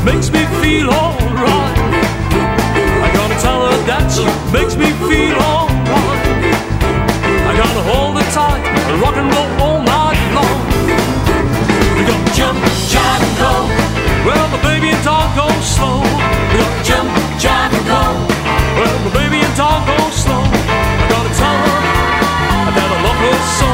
makes me feel alright. I gotta tell her that she makes me feel alright. I gotta hold her tight and rock and roll all night long. We gotta jump, jive and go. Well, my baby and talk go slow. We gotta jump, jive and go. Well, my baby and talk go slow. I gotta tell her that I love her so.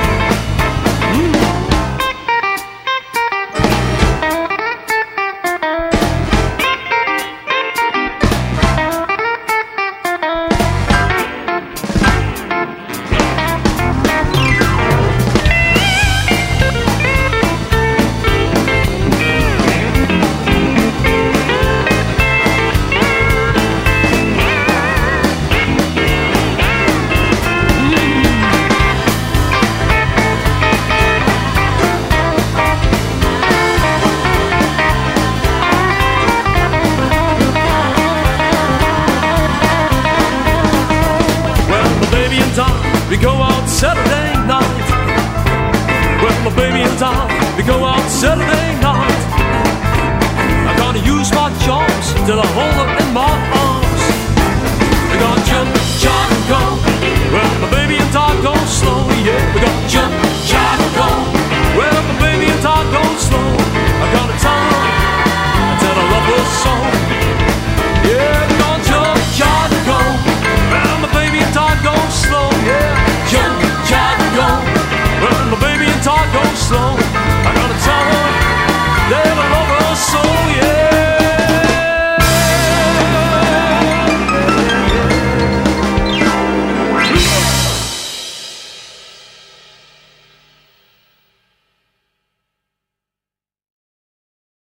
We go out Saturday night. Well, my baby and I, we go out Saturday night. I'm gonna use my charms till I hold her in my arms. We're gonna jump, jive and go. Well, my baby and I go slow, yeah. We're gonna jump, jive and go. Well, my baby and I go slow.